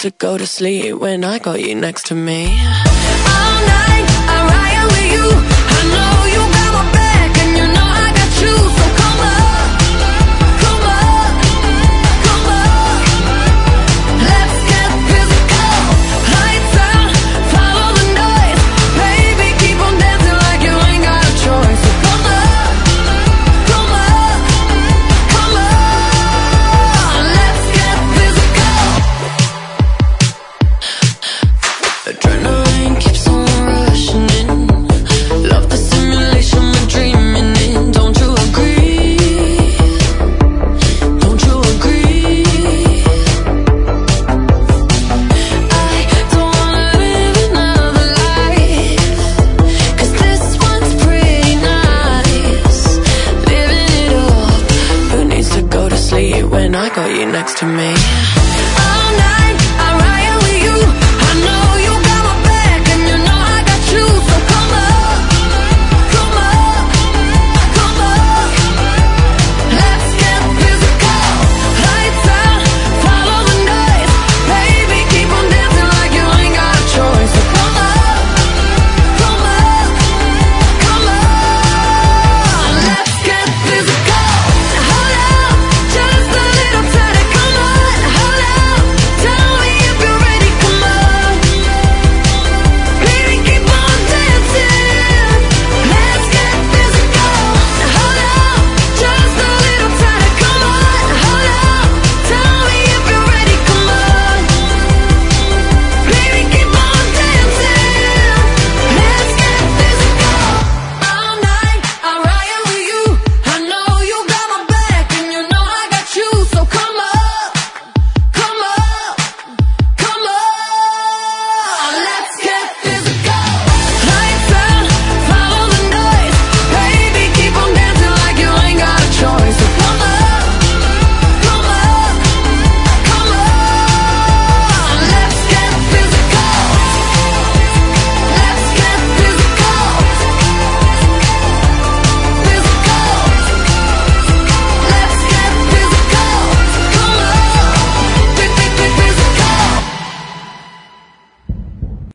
to go to sleep when I got you next to me. All night I ride with you. I know you got my back and you know I got you. So come up, come up, come up. Let's get physical. Lights out, follow the noise. Baby, keep on dancing like you ain't got a choice. So come up, come up, come on. Let's get physical. Adrenaline keeps on rushing in. Love the simulation we're dreaming in. Don't you agree? Don't you agree? I don't wanna live another life, 'cause this one's pretty nice. Living it up. Who needs to go to sleep when I got you next to me?